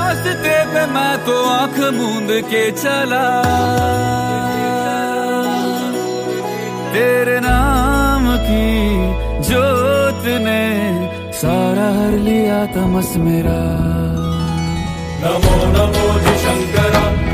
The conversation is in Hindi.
रास्ते पे मैं तो आंख मूंद के चला, तेरे नाम की जोत ने सारा हर लिया तमस मेरा। नमो नमो जी शंकरा।